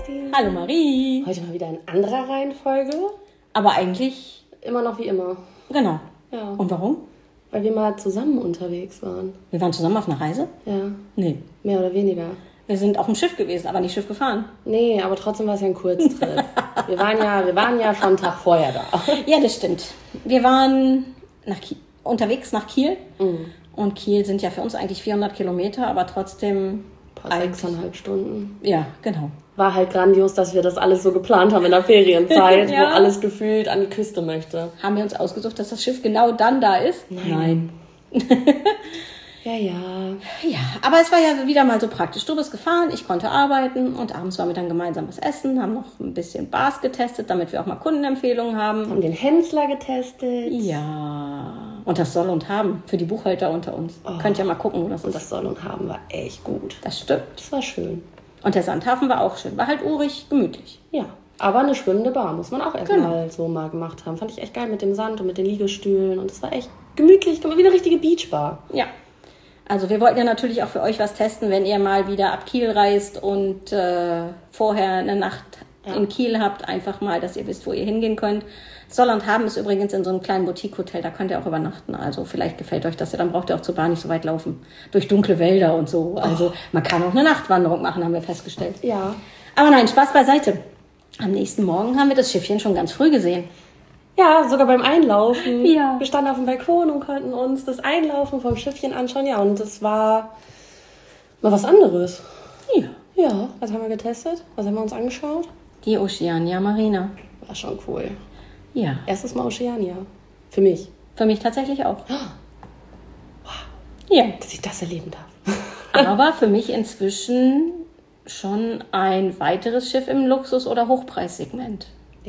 Kerstin. Hallo Marie. Heute mal wieder in anderer Reihenfolge. Aber eigentlich... Immer noch wie immer. Genau. Ja. Und warum? Weil wir mal zusammen unterwegs waren. Wir waren zusammen auf einer Reise? Ja. Nee. Mehr oder weniger. Wir sind auf dem Schiff gewesen, aber nicht Schiff gefahren. Nee, aber trotzdem war es ja ein Kurztrip. wir waren ja schon einen Tag vorher da. Ja, das stimmt. Wir waren unterwegs nach Kiel. Mhm. Und Kiel sind ja für uns eigentlich 400 Kilometer, aber trotzdem... 6,5 Stunden. Ja, genau. War halt grandios, dass wir das alles so geplant haben in der Ferienzeit, Ja. wo alles gefühlt an die Küste möchte. Haben wir uns ausgesucht, dass das Schiff genau dann da ist? Nein. Ja. Ja, aber es war ja wieder mal so praktisch. Du bist gefahren, ich konnte arbeiten und abends waren wir dann gemeinsam was essen, haben noch ein bisschen Bars getestet, damit wir auch mal Kundenempfehlungen haben. Haben den Hensler getestet. Ja, und das Soll und Haben für die Buchhalter unter uns. Könnt ihr mal gucken, wo das Und ist. das Soll und Haben war echt gut. Das stimmt. Das war schön. Und der Sandhafen war auch schön. War halt urig, gemütlich. Ja, aber eine schwimmende Bar muss man auch erstmal so mal gemacht haben. Fand ich echt geil mit dem Sand und mit den Liegestühlen. Und es war echt gemütlich, wie eine richtige Beachbar. Ja. Also wir wollten ja natürlich auch für euch was testen, wenn ihr mal wieder ab Kiel reist und vorher eine Nacht in Kiel habt. Einfach mal, dass ihr wisst, wo ihr hingehen könnt. Soll und Haben ist übrigens in so einem kleinen Boutique-Hotel. Da könnt ihr auch übernachten. Also vielleicht gefällt euch das ja. Dann braucht ihr auch zur Bar nicht so weit laufen. Durch dunkle Wälder und so. Also man kann auch eine Nachtwanderung machen, haben wir festgestellt. Ja. Aber nein, Spaß beiseite. Am nächsten Morgen haben wir das Schiffchen schon ganz früh gesehen. Ja, sogar beim Einlaufen. Ja. Wir standen auf dem Balkon und konnten uns das Einlaufen vom Schiffchen anschauen. Ja, und das war mal was anderes. Ja. Ja, was haben wir getestet? Was haben wir uns angeschaut? Die Oceania Marina. War schon cool. Ja. Erstes Mal Oceania. Für mich. Für mich tatsächlich auch. Ja. Dass ich das erleben darf. Aber für mich inzwischen schon ein weiteres Schiff im Luxus- oder Hochpreissegment. Ja.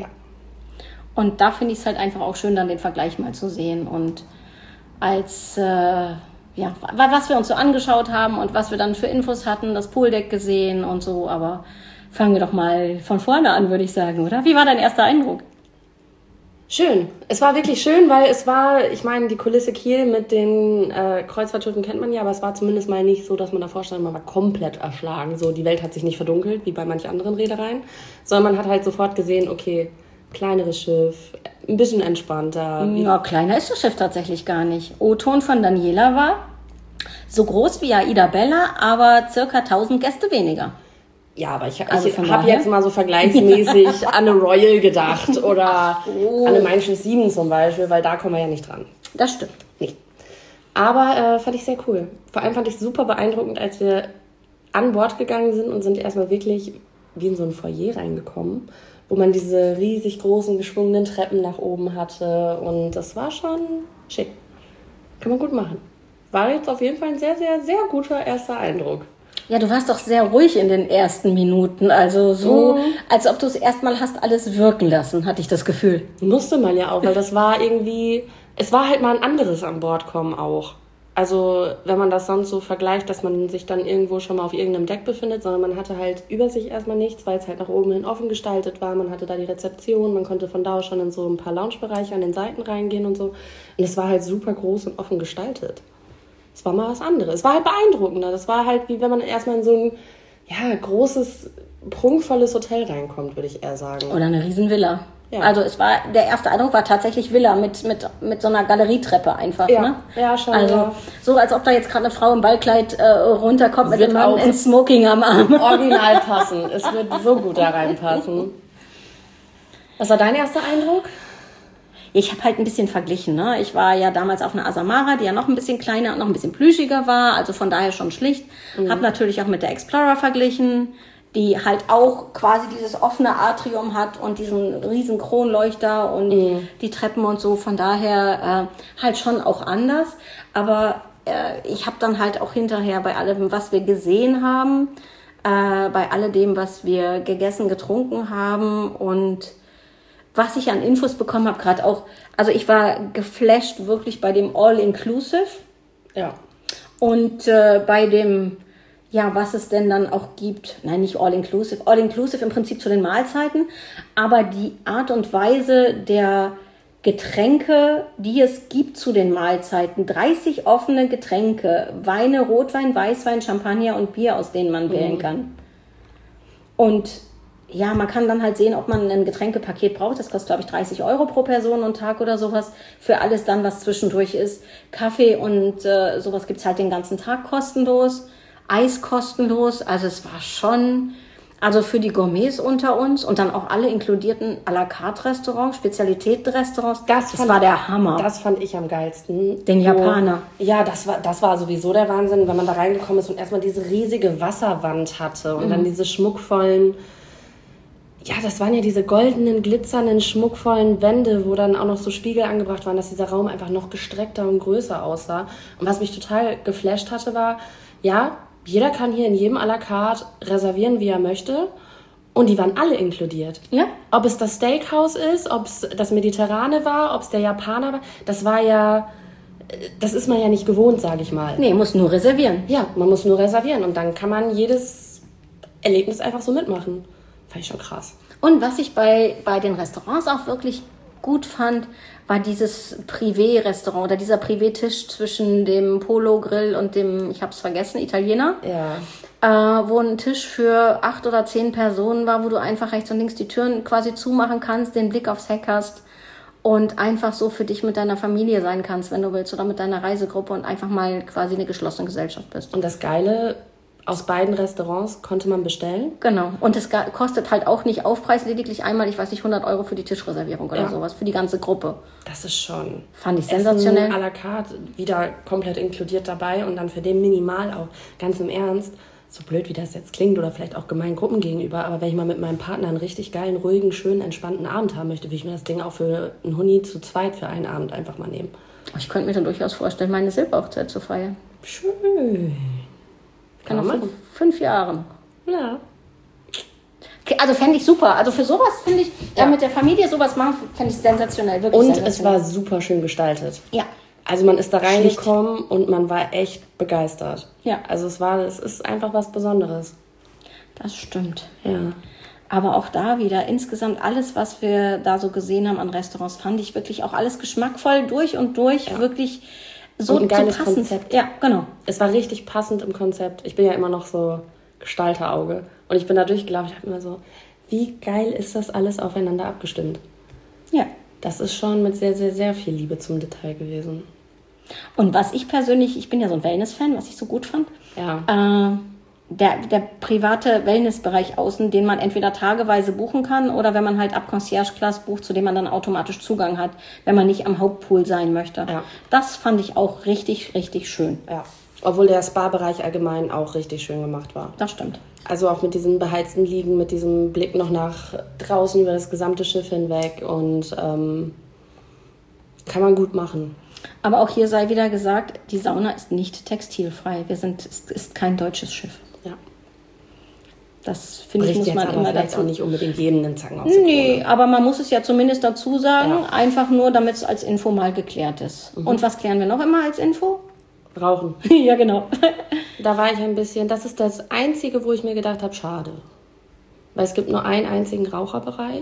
Und da finde ich es halt einfach auch schön, dann den Vergleich mal zu sehen. Und als, was wir uns so angeschaut haben und was wir dann für Infos hatten, das Pooldeck gesehen und so. Aber fangen wir doch mal von vorne an, würde ich sagen, oder? Wie war dein erster Eindruck? Schön. Es war wirklich schön, weil es war, ich meine, die Kulisse Kiel mit den Kreuzfahrtschiffen kennt man ja, aber es war zumindest mal nicht so, dass man davor stand, man war komplett erschlagen. So, die Welt hat sich nicht verdunkelt, wie bei manchen anderen Reedereien, sondern man hat halt sofort gesehen, okay, kleineres Schiff, ein bisschen entspannter. Ja, kleiner ist das Schiff tatsächlich gar nicht. O-Ton von Daniela war so groß wie Aida Bella, aber circa 1000 Gäste weniger. Ja, aber ich Also von habe daher? jetzt mal so vergleichsmäßig an eine Royal gedacht oder an eine Mein Schiff 7 zum Beispiel, weil da kommen wir ja nicht dran. Das stimmt. Nicht. Aber fand ich sehr cool. Vor allem fand ich es super beeindruckend, als wir an Bord gegangen sind und sind erstmal wirklich wie in so ein Foyer reingekommen, wo man diese riesig großen geschwungenen Treppen nach oben hatte und das war schon schick. Kann man gut machen. War jetzt auf jeden Fall ein sehr, sehr, sehr guter erster Eindruck. Ja, du warst doch sehr ruhig in den ersten Minuten. Also so, als ob du es erstmal hast alles wirken lassen, hatte ich das Gefühl. Musste man ja auch, weil das war irgendwie, es war halt mal ein anderes an Bord kommen auch. Also wenn man das sonst so vergleicht, dass man sich dann irgendwo schon mal auf irgendeinem Deck befindet, sondern man hatte halt über sich erstmal nichts, weil es halt nach oben hin offen gestaltet war. Man hatte da die Rezeption, man konnte von da aus schon in so ein paar Loungebereiche an den Seiten reingehen und so. Und es war halt super groß und offen gestaltet. Es war mal was anderes. Es war halt beeindruckender. Das war halt, wie wenn man erstmal in so ein großes, prunkvolles Hotel reinkommt, würde ich eher sagen. Oder eine Riesenvilla. Ja. Also der erste Eindruck war tatsächlich Villa mit so einer Galerietreppe einfach. Ja, Ne? ja, schon. Also Ja. so, als ob da jetzt gerade eine Frau im Ballkleid runterkommt mit Wird dem Mann auch in Smoking am Arm. Original passen. Es wird so gut da reinpassen. Was war dein erster Eindruck? Ich habe halt ein bisschen verglichen. Ne? Ich war ja damals auf einer Asamara, die ja noch ein bisschen kleiner und noch ein bisschen plüschiger war. Also von daher schon schlicht. Habe natürlich auch mit der Explorer verglichen, die halt auch quasi dieses offene Atrium hat und diesen riesen Kronleuchter und die Treppen und so. Von daher halt schon auch anders. Aber ich habe dann halt auch hinterher bei allem, was wir gesehen haben, bei alledem, was wir gegessen, getrunken haben und was ich an Infos bekommen habe, gerade auch, also ich war geflasht wirklich bei dem All-Inclusive. Ja. Und bei dem, ja, was es denn dann auch gibt, nein, nicht All-Inclusive, All-Inclusive im Prinzip zu den Mahlzeiten, aber die Art und Weise der Getränke, die es gibt zu den Mahlzeiten, 30 offene Getränke, Weine, Rotwein, Weißwein, Champagner und Bier, aus denen man wählen kann. Und ja, man kann dann halt sehen, ob man ein Getränkepaket braucht. Das kostet, glaube ich, 30 Euro pro Person und Tag oder sowas. Für alles dann, was zwischendurch ist. Kaffee und sowas gibt's halt den ganzen Tag kostenlos. Eis kostenlos. Also es war schon, also für die Gourmets unter uns und dann auch alle inkludierten à la carte Restaurants, Spezialitätenrestaurants. Das war der Hammer. Das fand ich am geilsten. Den Japaner. Ja, das war sowieso der Wahnsinn, wenn man da reingekommen ist und erstmal diese riesige Wasserwand hatte und dann diese schmuckvollen, ja, das waren ja diese goldenen, glitzernden, schmuckvollen Wände, wo dann auch noch so Spiegel angebracht waren, dass dieser Raum einfach noch gestreckter und größer aussah. Und was mich total geflasht hatte, war, ja, jeder kann hier in jedem à la carte reservieren, wie er möchte. Und die waren alle inkludiert. Ja. Ob es das Steakhouse ist, ob es das Mediterrane war, ob es der Japaner war, das war ja, das ist man ja nicht gewohnt, sage ich mal. Nee, muss nur reservieren. Ja, man muss nur reservieren und dann kann man jedes Erlebnis einfach so mitmachen. Fand ich schon krass. Und was ich bei den Restaurants auch wirklich gut fand, war dieses Privé-Restaurant oder dieser Privé-Tisch zwischen dem Polo-Grill und dem, ich hab's vergessen, Italiener. Ja. Wo ein Tisch für 8 oder 10 Personen war, wo du einfach rechts und links die Türen quasi zumachen kannst, den Blick aufs Heck hast und einfach so für dich mit deiner Familie sein kannst, wenn du willst, oder mit deiner Reisegruppe und einfach mal quasi eine geschlossene Gesellschaft bist. Und das Geile, aus beiden Restaurants konnte man bestellen. Genau. Und es kostet halt auch nicht Aufpreis, lediglich einmal, ich weiß nicht, 100 Euro für die Tischreservierung oder sowas, für die ganze Gruppe. Das ist schon... Fand ich sensationell. Essen à la carte wieder komplett inkludiert dabei und dann für den minimal auch. Ganz im Ernst, so blöd wie das jetzt klingt oder vielleicht auch gemein Gruppen gegenüber, aber wenn ich mal mit meinem Partner einen richtig geilen, ruhigen, schönen, entspannten Abend haben möchte, will ich mir das Ding auch für einen Huni zu zweit für einen Abend einfach mal nehmen. Ich könnte mir dann durchaus vorstellen, meine Silberhochzeit zu feiern. Schön. Kann auch 5 Jahre. Ja. Also fände ich super. Also für sowas finde ich, mit der Familie sowas machen, fände ich sensationell. Wirklich und sensationell. Es war super schön gestaltet. Ja. Also man ist da reingekommen und man war echt begeistert. Ja. Also es ist einfach was Besonderes. Das stimmt. Ja. Aber auch da wieder, insgesamt alles, was wir da so gesehen haben an Restaurants, fand ich wirklich auch alles geschmackvoll durch und durch, wirklich so, und ein geiles so passend. Konzept. Ja, genau. Es war richtig passend im Konzept. Ich bin ja immer noch so Gestalterauge. Und ich bin da durchgelaufen, ich habe immer so, wie geil ist das alles aufeinander abgestimmt? Ja. Das ist schon mit sehr, sehr, sehr viel Liebe zum Detail gewesen. Und was ich persönlich, ich bin ja so ein Wellness-Fan, was ich so gut fand, Ja. Der private Wellnessbereich außen, den man entweder tageweise buchen kann oder wenn man halt ab Concierge-Class bucht, zu dem man dann automatisch Zugang hat, wenn man nicht am Hauptpool sein möchte. Ja. Das fand ich auch richtig, richtig schön. Ja. Obwohl der Spa-Bereich allgemein auch richtig schön gemacht war. Das stimmt. Also auch mit diesen beheizten Liegen, mit diesem Blick noch nach draußen über das gesamte Schiff hinweg und kann man gut machen. Aber auch hier sei wieder gesagt, die Sauna ist nicht textilfrei. Es ist kein deutsches Schiff. Ja. Das finde ich, muss man aber immer vielleicht dazu. auch nicht unbedingt jedem einen Zacken aus der Nee, Krone. aber man muss es ja zumindest dazu sagen, Ja. einfach nur, damit es als Info mal geklärt ist. Und was klären wir noch immer als Info? Rauchen. Ja, genau. Da war ich ein bisschen, das ist das Einzige, wo ich mir gedacht habe, schade. Weil es gibt nur einen einzigen Raucherbereich.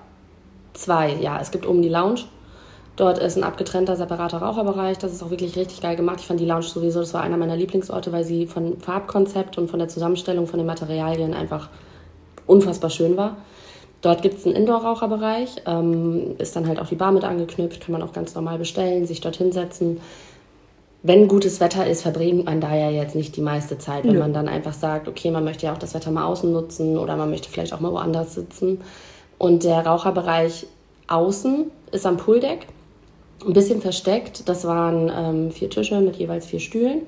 2. Ja, es gibt oben die Lounge. Dort ist ein abgetrennter, separater Raucherbereich. Das ist auch wirklich richtig geil gemacht. Ich fand die Lounge sowieso, das war einer meiner Lieblingsorte, weil sie von Farbkonzept und von der Zusammenstellung von den Materialien einfach unfassbar schön war. Dort gibt es einen Indoor-Raucherbereich. Ist dann halt auch die Bar mit angeknüpft. Kann man auch ganz normal bestellen, sich dort hinsetzen. Wenn gutes Wetter ist, verbringt man da ja jetzt nicht die meiste Zeit. Wenn man dann einfach sagt, okay, man möchte ja auch das Wetter mal außen nutzen oder man möchte vielleicht auch mal woanders sitzen. Und der Raucherbereich außen ist am Pooldeck. Ein bisschen versteckt. Das waren 4 Tische mit jeweils 4 Stühlen.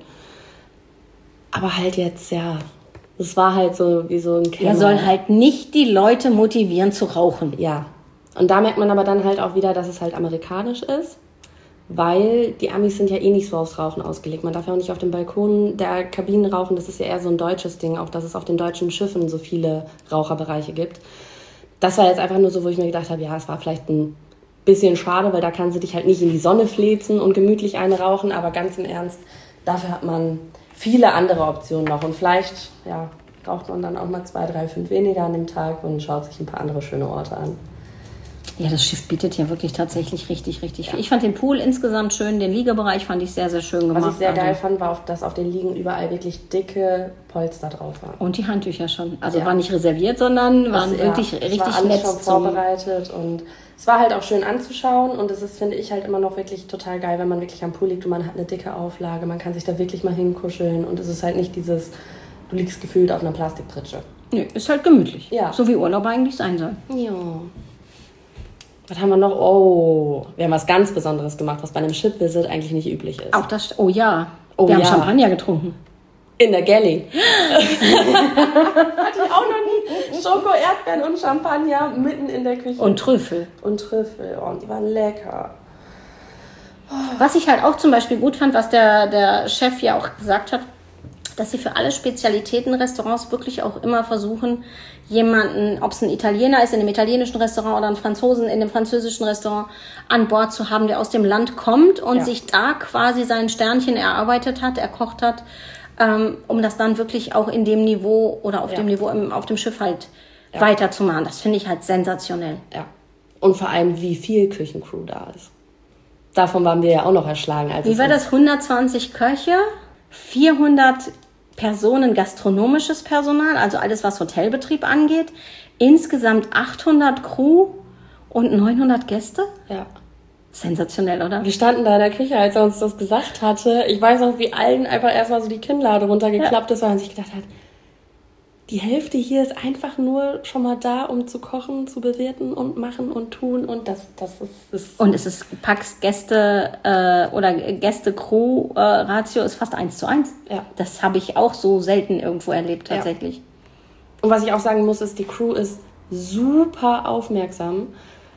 Aber halt jetzt, ja, das war halt so wie so ein Keller. Er soll halt nicht die Leute motivieren zu rauchen. Ja. Und da merkt man aber dann halt auch wieder, dass es halt amerikanisch ist. Weil die Amis sind ja eh nicht so aufs Rauchen ausgelegt. Man darf ja auch nicht auf dem Balkon der Kabinen rauchen. Das ist ja eher so ein deutsches Ding. Auch, dass es auf den deutschen Schiffen so viele Raucherbereiche gibt. Das war jetzt einfach nur so, wo ich mir gedacht habe, ja, es war vielleicht ein bisschen schade, weil da kannst du dich halt nicht in die Sonne fläzen und gemütlich eine rauchen. Aber ganz im Ernst, dafür hat man viele andere Optionen noch. Und vielleicht, ja, raucht man dann auch mal 2, 3, 5 weniger an dem Tag und schaut sich ein paar andere schöne Orte an. Ja, das Schiff bietet ja wirklich tatsächlich richtig viel. Ich fand den Pool insgesamt schön, den Liegebereich fand ich sehr, sehr schön gemacht. Was ich sehr geil fand, war, dass auf den Liegen überall wirklich dicke Polster drauf waren. Und die Handtücher schon. Also war nicht reserviert, sondern waren wirklich richtig war alles nett. Schon vorbereitet und es war halt auch schön anzuschauen und es ist, finde ich, halt immer noch wirklich total geil, wenn man wirklich am Pool liegt und man hat eine dicke Auflage, man kann sich da wirklich mal hinkuscheln und es ist halt nicht dieses, du liegst gefühlt auf einer Plastikpritsche. Nö, ist halt gemütlich. Ja. So wie Urlaub eigentlich sein soll. Ja. Was haben wir noch? Oh, wir haben was ganz Besonderes gemacht, was bei einem Ship-Visit eigentlich nicht üblich ist. Auch das, oh ja. Oh wir ja. haben Champagner getrunken. In der Galley. Hatte ich auch noch nie. Schoko, Erdbeeren und Champagner mitten in der Küche. Und Trüffel. Und Trüffel. Oh, und die waren lecker. Was ich halt auch zum Beispiel gut fand, was der Chef ja auch gesagt hat, dass sie für alle Spezialitäten-Restaurants wirklich auch immer versuchen, jemanden, ob es ein Italiener ist in einem italienischen Restaurant oder ein Franzosen in dem französischen Restaurant, an Bord zu haben, der aus dem Land kommt und sich da quasi sein Sternchen erarbeitet hat, erkocht hat, um das dann wirklich auch in dem Niveau oder auf dem Niveau auf dem Schiff halt weiterzumachen. Das finde ich halt sensationell. Ja. Und vor allem, wie viel Küchencrew da ist. Davon waren wir ja auch noch erschlagen. Wie war das? 120 Köche, 400 Personen gastronomisches Personal, also alles, was Hotelbetrieb angeht. Insgesamt 800 Crew und 900 Gäste? Ja. Sensationell, oder? Wir standen da in der Küche, als er uns das gesagt hatte. Ich weiß auch, wie allen einfach erstmal so die Kinnlade runtergeklappt ist, weil man sich gedacht hat, die Hälfte hier ist einfach nur schon mal da, um zu kochen, zu bewirten und machen und tun. Und das ist... Und es ist Gäste oder Gäste-Crew-Ratio ist fast 1:1. Ja. Das habe ich auch so selten irgendwo erlebt, tatsächlich. Ja. Und was ich auch sagen muss, ist, die Crew ist super aufmerksam,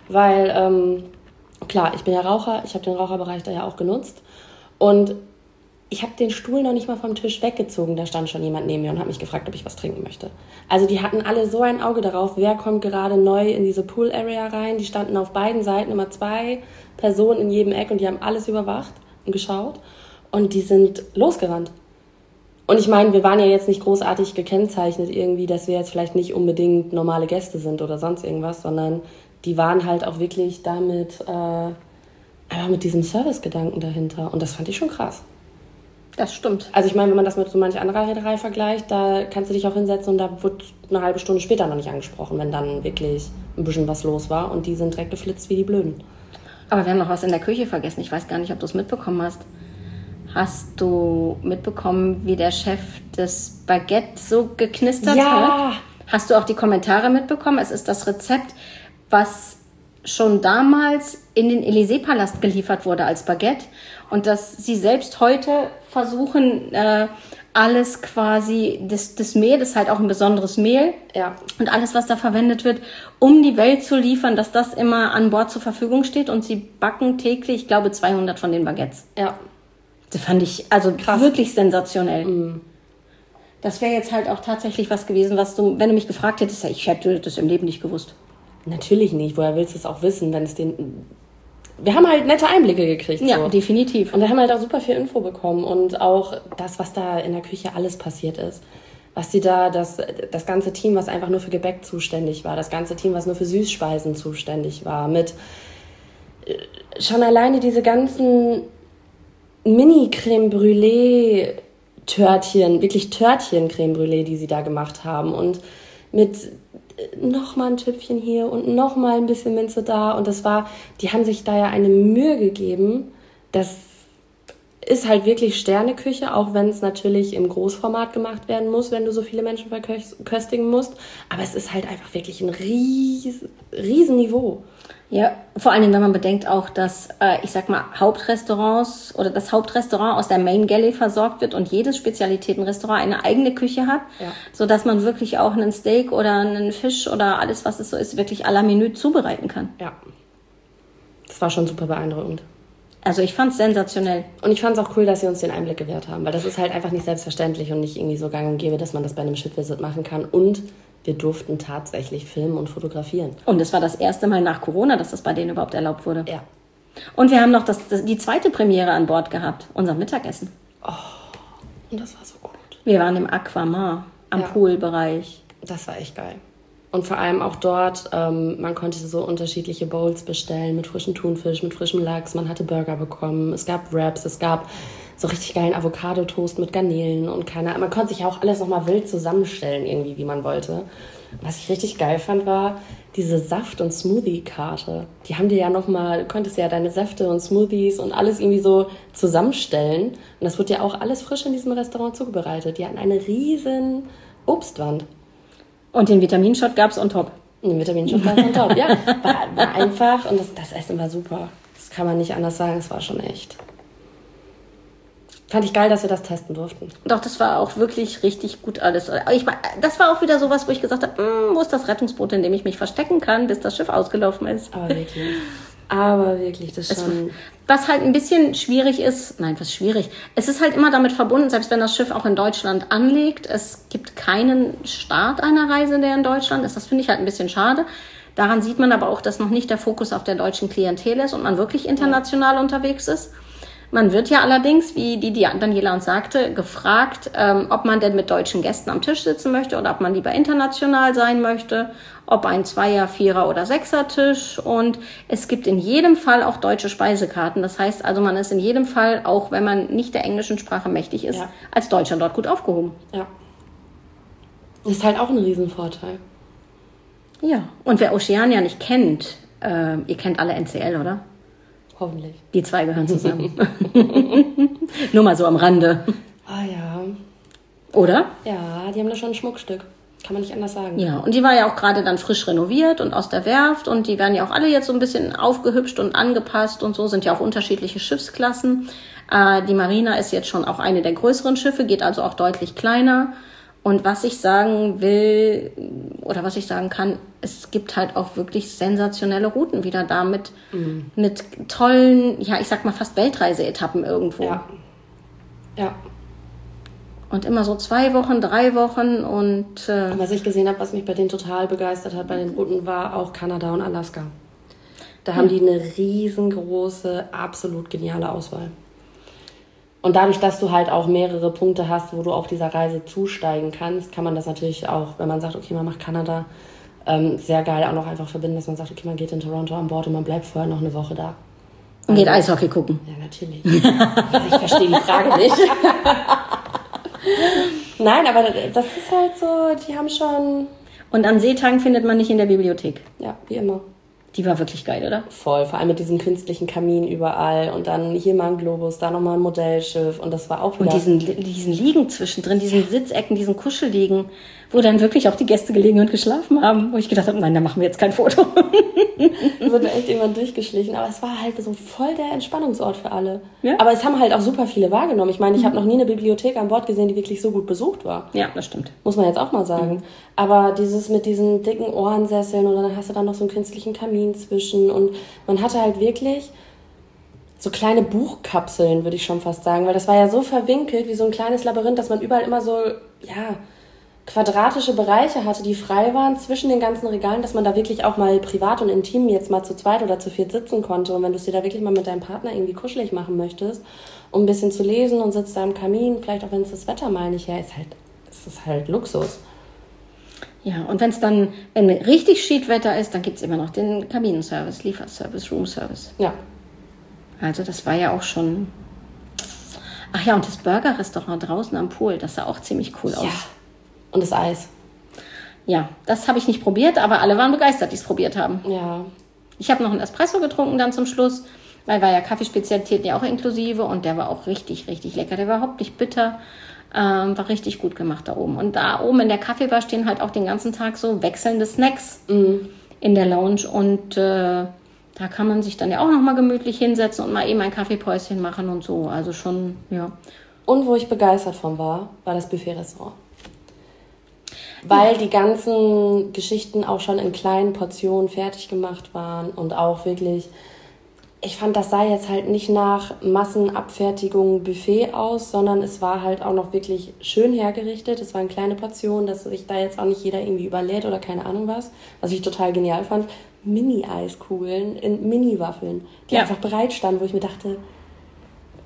weil, klar, ich bin ja Raucher, ich habe den Raucherbereich da ja auch genutzt. Und ich habe den Stuhl noch nicht mal vom Tisch weggezogen, da stand schon jemand neben mir und hat mich gefragt, ob ich was trinken möchte. Also die hatten alle so ein Auge darauf, wer kommt gerade neu in diese Pool-Area rein. Die standen auf beiden Seiten immer 2 Personen in jedem Eck und die haben alles überwacht und geschaut. Und die sind losgerannt. Und ich meine, wir waren ja jetzt nicht großartig gekennzeichnet irgendwie, dass wir jetzt vielleicht nicht unbedingt normale Gäste sind oder sonst irgendwas, sondern die waren halt auch wirklich damit, einfach mit diesem Service-Gedanken dahinter. Und das fand ich schon krass. Das stimmt. Also ich meine, wenn man das mit so manch anderer Reederei vergleicht, da kannst du dich auch hinsetzen und da wird eine halbe Stunde später noch nicht angesprochen, wenn dann wirklich ein bisschen was los war. Und die sind direkt geflitzt wie die Blöden. Aber wir haben noch was in der Küche vergessen. Ich weiß gar nicht, ob du es mitbekommen hast. Hast du mitbekommen, wie der Chef das Baguette so geknistert hat? Hast du auch die Kommentare mitbekommen? Es ist das Rezept, was schon damals in den Élysée-Palast geliefert wurde als Baguette. Und dass sie selbst heute versuchen, alles quasi, das Mehl, das ist halt auch ein besonderes Mehl. Ja. Und alles, was da verwendet wird, um die Welt zu liefern, dass das immer an Bord zur Verfügung steht. Und sie backen täglich, ich glaube, 200 von den Baguettes. Ja. Das fand ich also krass. Wirklich sensationell. Mm. Das wäre jetzt halt auch tatsächlich was gewesen, was du, wenn du mich gefragt hättest, ich hätte das im Leben nicht gewusst. Natürlich nicht. Woher willst du es auch wissen, wenn es den... Wir haben halt nette Einblicke gekriegt. Ja, so. definitiv. Und wir haben halt auch super viel Info bekommen. Und auch das, was da in der Küche alles passiert ist. Was sie da, das ganze Team, was einfach nur für Gebäck zuständig war. Das ganze Team, was nur für Süßspeisen zuständig war. Mit schon alleine diese ganzen Mini-Creme Brûlée Törtchen, wirklich Törtchen-Creme Brûlée, die sie da gemacht haben. Und mit nochmal ein Tüpfchen hier und nochmal ein bisschen Minze da. Und das war, die haben sich da ja eine Mühe gegeben. Das ist halt wirklich Sterneküche, auch wenn es natürlich im Großformat gemacht werden muss, wenn du so viele Menschen verköstigen musst. Aber es ist halt einfach wirklich ein riesen Niveau. Ja, vor allen Dingen, wenn man bedenkt auch, dass, ich sag mal, Hauptrestaurants oder das Hauptrestaurant aus der Main Galley versorgt wird und jedes Spezialitätenrestaurant eine eigene Küche hat, sodass man wirklich auch einen Steak oder einen Fisch oder alles, was es so ist, wirklich à la Minute zubereiten kann. Ja, das war schon super beeindruckend. Also ich fand's sensationell. Und ich fand's auch cool, dass sie uns den Einblick gewährt haben, weil das ist halt einfach nicht selbstverständlich und nicht irgendwie so gang und gäbe, dass man das bei einem Ship-Visit machen kann. Und wir durften tatsächlich filmen und fotografieren. Und es war das erste Mal nach Corona, dass das bei denen überhaupt erlaubt wurde. Ja. Und wir haben noch die zweite Premiere an Bord gehabt, unser Mittagessen. Oh, und das war so gut. Wir waren im Aquamar, am Poolbereich. Das war echt geil. Und vor allem auch dort, man konnte so unterschiedliche Bowls bestellen mit frischem Thunfisch, mit frischem Lachs. Man hatte Burger bekommen, es gab Wraps, es gab so richtig geilen Avocado-Toast mit Garnelen und man konnte sich ja auch alles nochmal wild zusammenstellen irgendwie, wie man wollte. Was ich richtig geil fand, war diese Saft- und Smoothie-Karte. Die haben dir ja nochmal, du konntest ja deine Säfte und Smoothies und alles irgendwie so zusammenstellen. Und das wird ja auch alles frisch in diesem Restaurant zubereitet. Die hatten eine riesen Obstwand. Und den Vitaminshot gab es on top. Den Vitaminshot gab es on top, ja. War einfach und das Essen war super. Das kann man nicht anders sagen, es war schon echt. Fand ich geil, dass wir das testen durften. Doch, das war auch wirklich richtig gut alles. Das war auch wieder sowas, wo ich gesagt habe, wo ist das Rettungsboot, in dem ich mich verstecken kann, bis das Schiff ausgelaufen ist. Aber wirklich, das schon... Was halt ein bisschen schwierig ist, was schwierig? Es ist halt immer damit verbunden, selbst wenn das Schiff auch in Deutschland anlegt, es gibt keinen Start einer Reise, der in Deutschland ist. Das finde ich halt ein bisschen schade. Daran sieht man aber auch, dass noch nicht der Fokus auf der deutschen Klientel ist und man wirklich international unterwegs ist. Man wird ja allerdings, wie die Daniela uns sagte, gefragt, ob man denn mit deutschen Gästen am Tisch sitzen möchte oder ob man lieber international sein möchte, ob ein 2er, 4er oder 6er Tisch. Und es gibt in jedem Fall auch deutsche Speisekarten. Das heißt also, man ist in jedem Fall, auch wenn man nicht der englischen Sprache mächtig ist, als Deutscher dort gut aufgehoben. Ja. Das ist halt auch ein Riesenvorteil. Ja, und wer Oceania nicht kennt, ihr kennt alle NCL, oder? Hoffentlich. Die zwei gehören zusammen. Nur mal so am Rande. Ah ja. Oder? Ja, die haben da schon ein Schmuckstück. Kann man nicht anders sagen. Ja, und die war ja auch gerade dann frisch renoviert und aus der Werft. Und die werden ja auch alle jetzt so ein bisschen aufgehübscht und angepasst und so. Sind ja auch unterschiedliche Schiffsklassen. Die Marina ist jetzt schon auch eine der größeren Schiffe, geht also auch deutlich kleiner. Und was ich sagen will, oder was ich sagen kann, es gibt halt auch wirklich sensationelle Routen wieder da mit tollen, ja, ich sag mal fast Weltreiseetappen irgendwo. Ja. Und immer so 2 Wochen, 3 Wochen und... Und was ich gesehen habe, was mich bei denen total begeistert hat, bei den Routen, war auch Kanada und Alaska. Da haben die eine riesengroße, absolut geniale Auswahl. Und dadurch, dass du halt auch mehrere Punkte hast, wo du auf dieser Reise zusteigen kannst, kann man das natürlich auch, wenn man sagt, okay, man macht Kanada, sehr geil auch noch einfach verbinden, dass man sagt, okay, man geht in Toronto an Bord und man bleibt vorher noch eine Woche da. Und geht Eishockey gucken. Ja, natürlich. Ich verstehe die Frage nicht. Nein, aber das ist halt so, die haben schon... Und an Seetagen findet man nicht in der Bibliothek. Ja, wie immer. Die war wirklich geil, oder? Voll, vor allem mit diesem künstlichen Kamin überall und dann hier mal ein Globus, da nochmal ein Modellschiff und das war auch wieder... Und diesen Liegen zwischendrin, diesen Sitzecken, diesen Kuschelliegen, wo dann wirklich auch die Gäste gelegen und geschlafen haben, wo ich gedacht habe, nein, da machen wir jetzt kein Foto. Da wird echt irgendwann durchgeschlichen, aber es war halt so voll der Entspannungsort für alle. Ja? Aber es haben halt auch super viele wahrgenommen. Ich meine, ich habe noch nie eine Bibliothek an Bord gesehen, die wirklich so gut besucht war. Ja, das stimmt. Muss man jetzt auch mal sagen. Aber dieses mit diesen dicken Ohrensesseln und dann hast du dann noch so einen künstlichen Kamin zwischen und man hatte halt wirklich so kleine Buchkapseln, würde ich schon fast sagen, weil das war ja so verwinkelt wie so ein kleines Labyrinth, dass man überall immer so, ja, quadratische Bereiche hatte, die frei waren zwischen den ganzen Regalen, dass man da wirklich auch mal privat und intim jetzt mal zu zweit oder zu viert sitzen konnte. Und wenn du es dir da wirklich mal mit deinem Partner irgendwie kuschelig machen möchtest, um ein bisschen zu lesen und sitzt da im Kamin, vielleicht auch wenn es das Wetter mal nicht her ist, es ist halt Luxus. Ja, und wenn richtig Schiedwetter ist, dann gibt es immer noch den Kabinenservice, Lieferservice, Roomservice. Ja. Also das war ja auch schon... Ach ja, und das Burger-Restaurant draußen am Pool, das sah auch ziemlich cool aus. Ja. Und das Eis. Ja, das habe ich nicht probiert, aber alle waren begeistert, die es probiert haben. Ja. Ich habe noch einen Espresso getrunken dann zum Schluss, weil war ja Kaffeespezialitäten ja auch inklusive und der war auch richtig, richtig lecker. Der war überhaupt nicht bitter, war richtig gut gemacht da oben. Und da oben in der Kaffeebar stehen halt auch den ganzen Tag so wechselnde Snacks in der Lounge und da kann man sich dann ja auch nochmal gemütlich hinsetzen und mal eben ein Kaffeepäuschen machen und so. Also schon, ja. Und wo ich begeistert von war das Buffet-Restaurant. Weil die ganzen Geschichten auch schon in kleinen Portionen fertig gemacht waren und auch wirklich, ich fand, das sah jetzt halt nicht nach Massenabfertigung Buffet aus, sondern es war halt auch noch wirklich schön hergerichtet. Es waren kleine Portionen, dass sich da jetzt auch nicht jeder irgendwie überlädt oder keine Ahnung was ich total genial fand. Mini-Eiskugeln in Mini-Waffeln, die einfach bereit standen, wo ich mir dachte,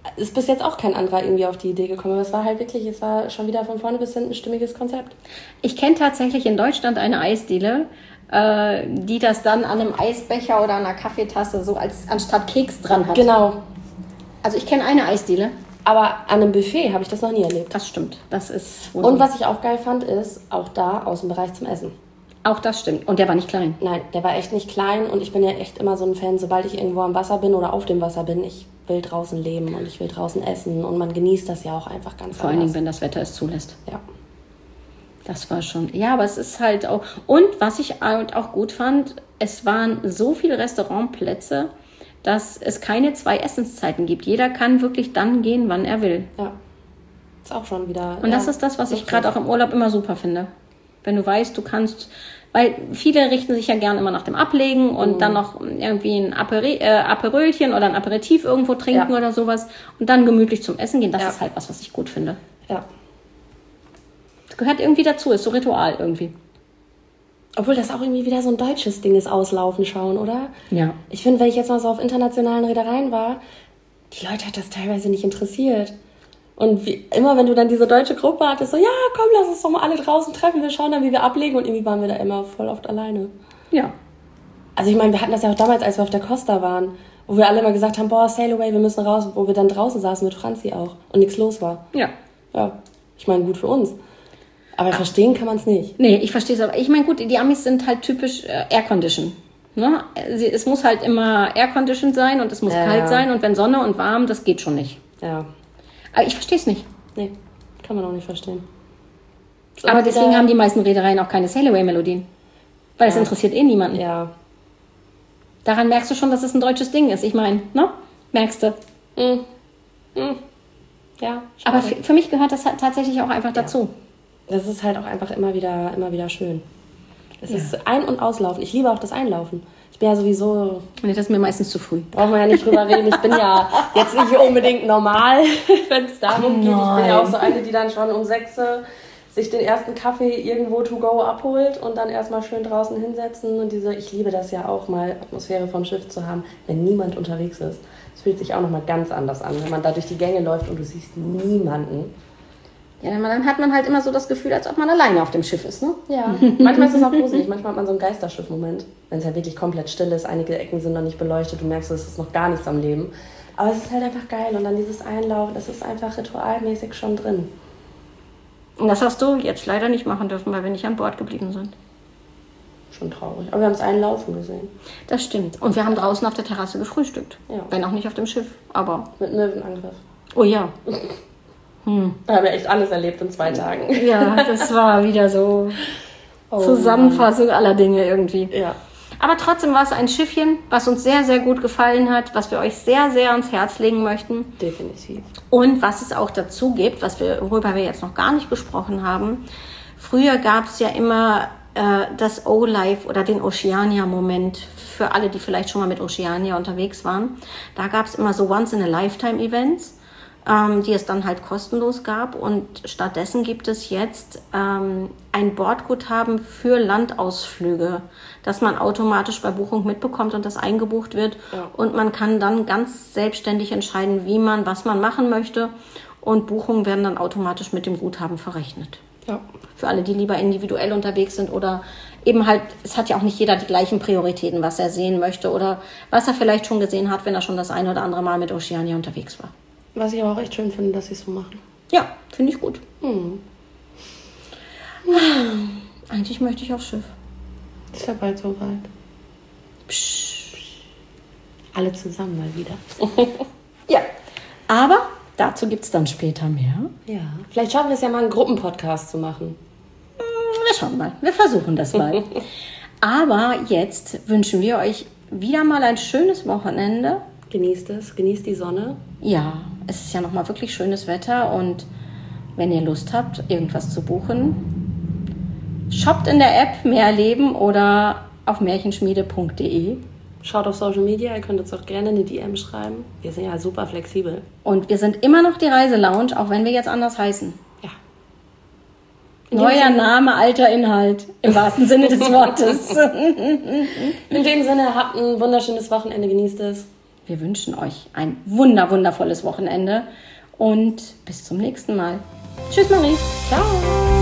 ist bis jetzt auch kein anderer irgendwie auf die Idee gekommen. Aber es war halt wirklich, es war schon wieder von vorne bis hinten ein stimmiges Konzept. Ich kenne tatsächlich in Deutschland eine Eisdiele, die das dann an einem Eisbecher oder an einer Kaffeetasse so als anstatt Keks dran hat. Genau. Also ich kenne eine Eisdiele. Aber an einem Buffet habe ich das noch nie erlebt. Das stimmt. Das ist Und was ich auch geil fand, ist auch da Außenbereich zum Essen. Auch das stimmt. Und der war nicht klein. Nein, der war echt nicht klein und ich bin ja echt immer so ein Fan, sobald ich irgendwo am Wasser bin oder auf dem Wasser bin, ich will draußen leben und ich will draußen essen und man genießt das ja auch einfach ganz Vor allen Dingen, wenn das Wetter es zulässt. Ja. Das war schon, ja, aber es ist halt auch, und was ich halt auch gut fand, es waren so viele Restaurantplätze, dass es keine 2 Essenszeiten gibt. Jeder kann wirklich dann gehen, wann er will. Ja, ist auch schon wieder... Und das ist das, was ich gerade auch im Urlaub immer super finde. Wenn du weißt, du kannst, weil viele richten sich ja gerne immer nach dem Ablegen und dann noch irgendwie ein Aperölchen oder ein Aperitif irgendwo trinken oder sowas und dann gemütlich zum Essen gehen. Das ist halt was ich gut finde. Ja. Das gehört irgendwie dazu, ist so Ritual irgendwie. Obwohl das auch irgendwie wieder so ein deutsches Ding ist, auslaufen schauen, oder? Ja. Ich finde, wenn ich jetzt mal so auf internationalen Reedereien war, die Leute hat das teilweise nicht interessiert. Und immer, wenn du dann diese deutsche Gruppe hattest, so, ja, komm, lass uns doch mal alle draußen treffen, wir schauen dann, wie wir ablegen. Und irgendwie waren wir da immer voll oft alleine. Ja. Also ich meine, wir hatten das ja auch damals, als wir auf der Costa waren, wo wir alle immer gesagt haben, boah, sail away, wir müssen raus, wo wir dann draußen saßen mit Franzi auch und nichts los war. Ja. Ja, ich meine, gut für uns. Aber verstehen kann man es nicht. Nee, ich verstehe es aber. Ich meine, gut, die Amis sind halt typisch Aircondition. Ne? Es muss halt immer Aircondition sein und es muss kalt sein. Und wenn Sonne und warm, das geht schon nicht. Ja. Aber ich verstehe es nicht. Nee, kann man auch nicht verstehen. Aber deswegen haben die meisten Reedereien auch keine Sail-Away-Melodien. Weil es interessiert eh niemanden. Ja. Daran merkst du schon, dass es ein deutsches Ding ist. Ich meine, ne? Merkst du. Ja. Aber für mich gehört das halt tatsächlich auch einfach dazu. Das ist halt auch einfach immer wieder schön. Es ist Ein- und Auslaufen. Ich liebe auch das Einlaufen. Ich bin ja sowieso... Nee, das ist mir meistens zu früh. Brauchen wir ja nicht drüber reden. Ich bin ja jetzt nicht unbedingt normal, wenn es darum geht. Ich bin ja auch so eine, die dann schon um 6 sich den ersten Kaffee irgendwo to go abholt und dann erstmal schön draußen hinsetzen. Und ich liebe das ja auch mal, Atmosphäre vom Schiff zu haben, wenn niemand unterwegs ist. Es fühlt sich auch nochmal ganz anders an, wenn man da durch die Gänge läuft und du siehst niemanden. Ja, dann hat man halt immer so das Gefühl, als ob man alleine auf dem Schiff ist, ne? Ja, manchmal ist es auch gruselig. Manchmal hat man so einen Geisterschiff-Moment, wenn es halt wirklich komplett still ist. Einige Ecken sind noch nicht beleuchtet. Du merkst, es ist noch gar nichts am Leben. Aber es ist halt einfach geil. Und dann dieses Einlaufen, das ist einfach ritualmäßig schon drin. Und das hast du jetzt leider nicht machen dürfen, weil wir nicht an Bord geblieben sind. Schon traurig. Aber wir haben es Einlaufen gesehen. Das stimmt. Und wir haben draußen auf der Terrasse gefrühstückt. Ja. Wenn auch nicht auf dem Schiff, aber... Mit Möwenangriff. Oh ja. Da haben wir echt alles erlebt in 2 Tagen. Ja, das war wieder so Zusammenfassung aller Dinge irgendwie. Ja. Aber trotzdem war es ein Schiffchen, was uns sehr, sehr gut gefallen hat, was wir euch sehr, sehr ans Herz legen möchten. Definitiv. Und was es auch dazu gibt, worüber wir jetzt noch gar nicht gesprochen haben. Früher gab es ja immer das O-Life oder den Oceania-Moment für alle, die vielleicht schon mal mit Oceania unterwegs waren. Da gab es immer so Once-in-a-Lifetime-Events, die es dann halt kostenlos gab. Und stattdessen gibt es jetzt ein Bordguthaben für Landausflüge, das man automatisch bei Buchung mitbekommt und das eingebucht wird. Ja. Und man kann dann ganz selbstständig entscheiden, was man machen möchte. Und Buchungen werden dann automatisch mit dem Guthaben verrechnet. Ja. Für alle, die lieber individuell unterwegs sind oder eben halt, es hat ja auch nicht jeder die gleichen Prioritäten, was er sehen möchte oder was er vielleicht schon gesehen hat, wenn er schon das eine oder andere Mal mit Oceania unterwegs war. Was ich aber auch echt schön finde, dass sie es so machen. Ja, finde ich gut. Eigentlich möchte ich aufs Schiff. Ist ja bald so weit. Alle zusammen mal wieder. Ja, aber dazu gibt es dann später mehr. Ja, vielleicht schaffen wir es ja mal, einen Gruppenpodcast zu machen. Wir schauen mal, wir versuchen das mal. Aber jetzt wünschen wir euch wieder mal ein schönes Wochenende. Genießt es, genießt die Sonne. Ja, es ist ja nochmal wirklich schönes Wetter und wenn ihr Lust habt, irgendwas zu buchen, shoppt in der App Mehr erleben oder auf märchenschmiede.de. Schaut auf Social Media, ihr könnt uns auch gerne eine DM schreiben. Wir sind ja super flexibel. Und wir sind immer noch die Reiselounge, auch wenn wir jetzt anders heißen. Ja. Neuer Name, alter Inhalt, im wahrsten Sinne des Wortes. In dem Sinne, habt ein wunderschönes Wochenende, genießt es. wir wünschen euch ein wundervolles Wochenende und bis zum nächsten Mal. Tschüss, Marie. Ciao.